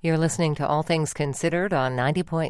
You're listening to All Things Considered on 90.9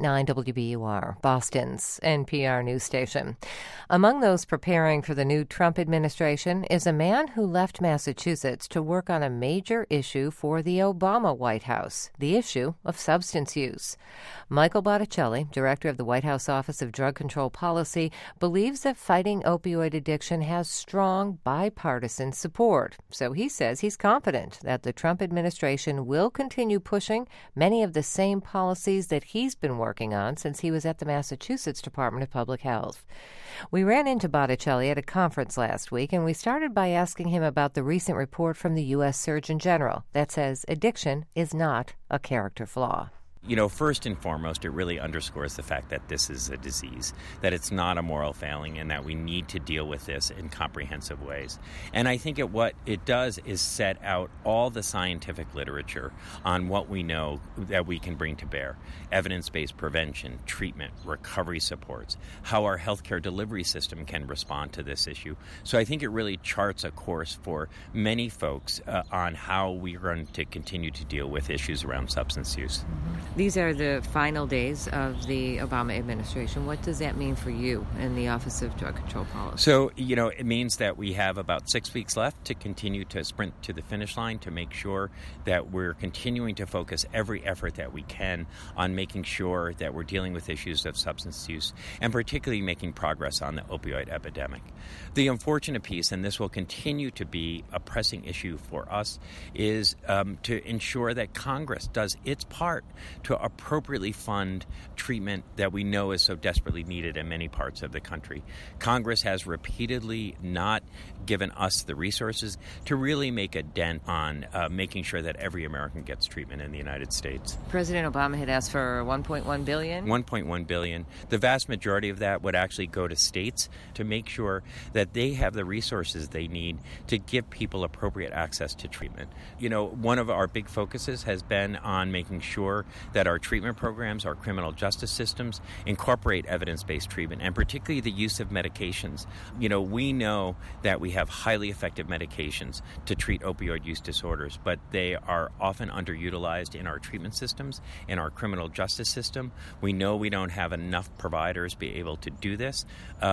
WBUR, Boston's NPR news station. Among those preparing for the new Trump administration is a man who left Massachusetts to work on a major issue for the Obama White House, the issue of substance use. Michael Botticelli, director of the White House Office of Drug Control Policy, believes that fighting opioid addiction has strong bipartisan support. So he says he's confident that the Trump administration will continue pushing many of the same policies that he's been working on since he was at the Massachusetts Department of Public Health. We ran into Botticelli at a conference last week, and we started by asking him about the recent report from the U.S. Surgeon General that says addiction is not a character flaw. You know, first and foremost, it really underscores the fact that this is a disease, that it's not a moral failing, and that we need to deal with this in comprehensive ways. And I think what it does is set out all the scientific literature on what we know that we can bring to bear. Evidence-based prevention, treatment, recovery supports, how our healthcare delivery system can respond to this issue. So I think it really charts a course for many folks on how we are going to continue to deal with issues around substance use. Mm-hmm. These are the final days of the Obama administration. What does that mean for you in the Office of Drug Control Policy? So, you know, it means that we have about 6 weeks left to continue to sprint to the finish line to make sure that we're continuing to focus every effort that we can on making sure that we're dealing with issues of substance use and particularly making progress on the opioid epidemic. The unfortunate piece, and this will continue to be a pressing issue for us, is to ensure that Congress does its part to appropriately fund treatment that we know is so desperately needed in many parts of the country. Congress has repeatedly not given us the resources to really make a dent on making sure that every American gets treatment in the United States. President Obama had asked for $1.1 billion? $1.1 billion. The vast majority of that would actually go to states to make sure that they have the resources they need to give people appropriate access to treatment. You know, one of our big focuses has been on making sure that our treatment programs, our criminal justice systems incorporate evidence-based treatment, and particularly the use of medications. You know, we know that we have highly effective medications to treat opioid use disorders, but they are often underutilized in our treatment systems, in our criminal justice system. We know we don't have enough providers be able to do this.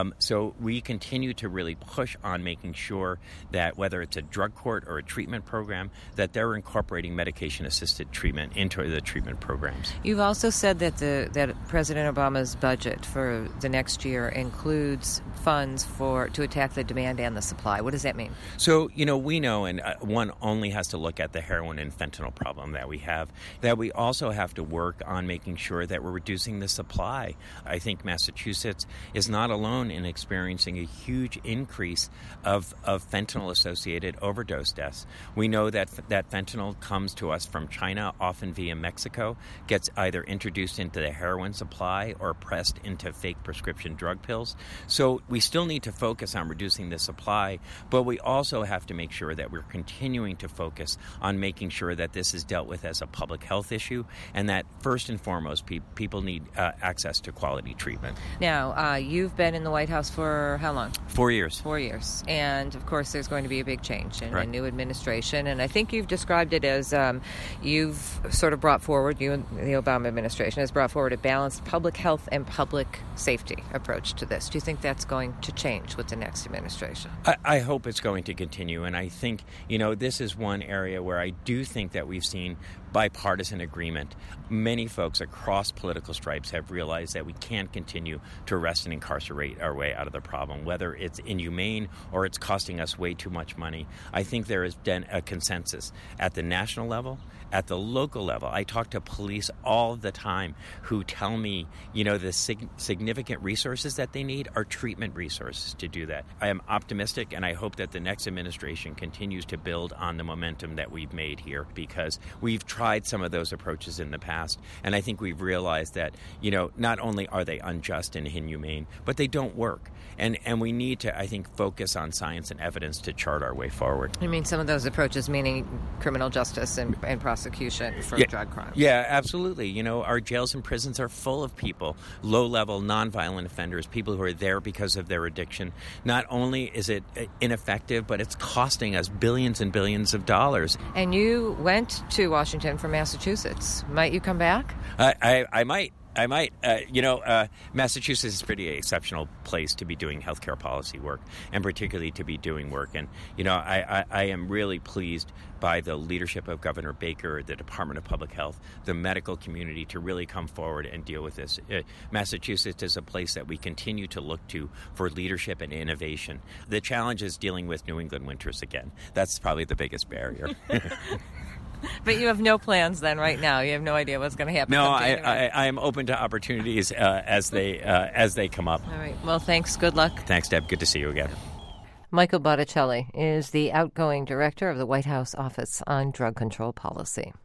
So we continue to really push on making sure that whether it's a drug court or a treatment program, that they're incorporating medication-assisted treatment into the treatment programs. You've also said that that President Obama's budget for the next year includes funds to attack the demand and the supply. What does that mean? So, you know, we know, and one only has to look at the heroin and fentanyl problem that we have, that we also have to work on making sure that we're reducing the supply. I think Massachusetts is not alone in experiencing a huge increase of fentanyl-associated overdose deaths. We know that fentanyl comes to us from China, often via Mexico, gets either introduced into the heroin supply or pressed into fake prescription drug pills. So we still need to focus on reducing the supply, but we also have to make sure that we're continuing to focus on making sure that this is dealt with as a public health issue and that first and foremost people need access to quality treatment. Now, you've been in the White House for how long? 4 years. 4 years. And, of course, there's going to be a big change in right. a new administration. And I think you've described it as you've sort of brought forward, you and the Obama administration has brought forward a balanced public health and public safety approach to this. Do you think that's going to change with the next administration? I hope it's going to continue. And I think, you know, this is one area where I do think that we've seen bipartisan agreement. Many folks across political stripes have realized that we can't continue to arrest and incarcerate our way out of the problem, whether it's inhumane or it's costing us way too much money. I think there has been a consensus at the national level, at the local level. I talk to police all the time who tell me, you know, the significant resources that they need are treatment resources to do that. I am optimistic, and I hope that the next administration continues to build on the momentum that we've made here, because we've tried some of those approaches in the past, and I think we've realized that, you know, not only are they unjust and inhumane, but they don't work. And we need to, I think, focus on science and evidence to chart our way forward. I mean, some of those approaches, meaning criminal justice and prosecution for drug crimes. Yeah, absolutely. You know, our jails and prisons are full of people, low-level, nonviolent offenders, people who are there because of their addiction. Not only is it ineffective, but it's costing us billions and billions of dollars. And you went to Washington Washington from Massachusetts. Might you come back? I might. Massachusetts is a pretty exceptional place to be doing healthcare policy work, and particularly to be doing work. And, I am really pleased by the leadership of Governor Baker, the Department of Public Health, the medical community to really come forward and deal with this. Massachusetts is a place that we continue to look to for leadership and innovation. The challenge is dealing with New England winters again. That's probably the biggest barrier. But you have no plans then right now? You have no idea what's going to happen? No, I am open to opportunities as they come up. All right. Well, thanks. Good luck. Thanks, Deb. Good to see you again. Michael Botticelli is the outgoing director of the White House Office on Drug Control Policy.